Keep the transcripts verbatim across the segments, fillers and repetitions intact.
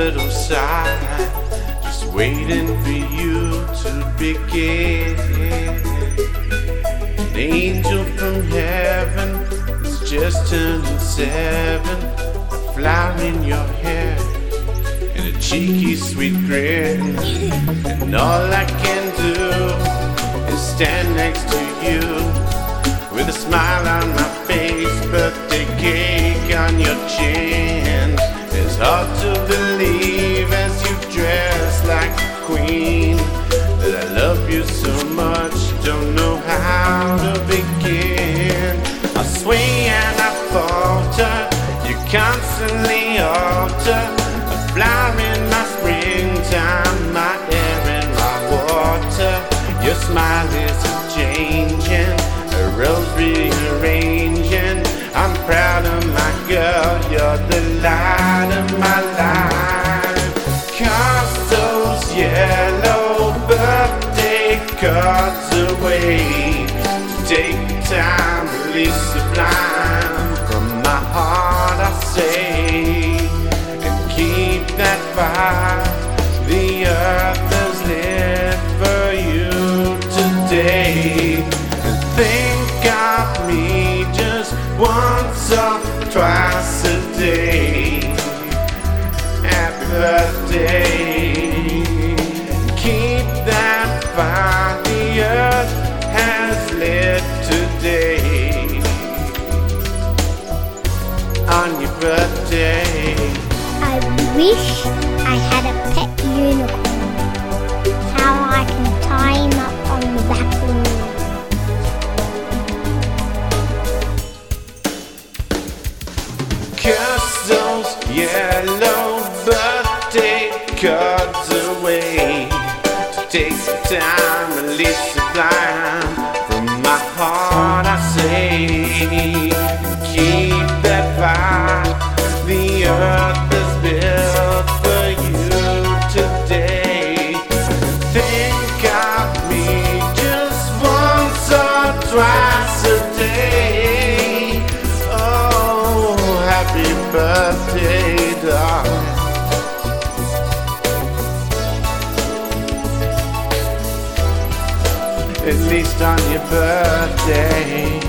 little sigh, just waiting for you to begin. An angel from heaven is just turning seven, a flower in your hair and a cheeky sweet grin. And all I can do is stand next to you with a smile on my face, birthday cake on your chin. It's hard to believe as you dress like a queen that I love you so much, don't know how to begin. I sway and I falter, you constantly alter, a flower in my springtime, my air and my water. Your smile isn't changing, a rose rearranging. I'm proud of my girl, you're the light of my life. Cast those yellow birthday cards away, to take time, release the flame from my heart, I say, and keep that fire the earth has lit for you today. And think of me just once or twice a day. Happy birthday. Keep that fire the earth has lit today. On your birthday. I wish I had a pet unicorn. How I can tie him up on the back wall. Cast those yellow birthday cards away, to take some time, release the flame from my heart, I say, and keep that fire the earth has built for you today. Think of me just once or twice a day. Oh, happy birthday, darling. At least on your birthday.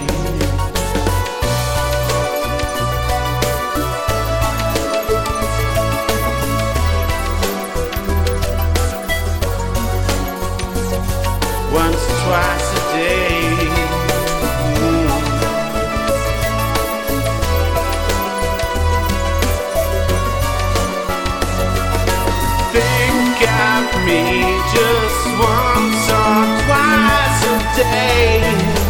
Once, twice a day. Mm. Think of me just once or twice a day.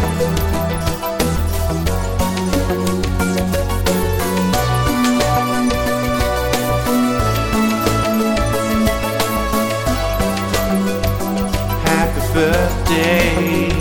Happy birthday.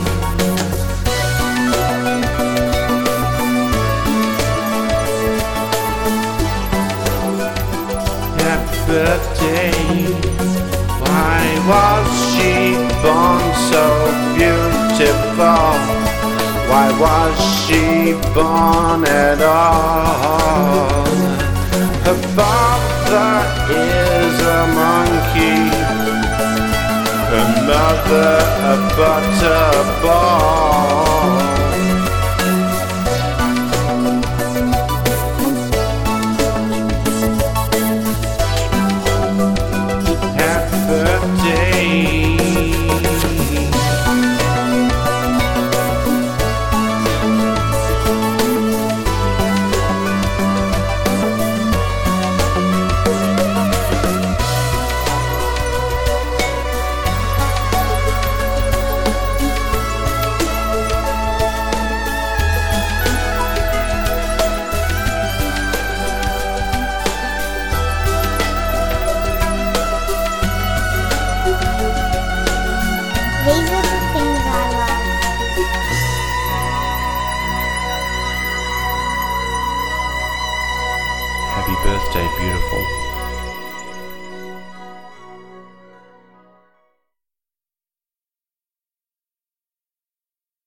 Happy birthday. Why was she born so beautiful? Why was she born at all? Her father is a monkey, her mother a butterball.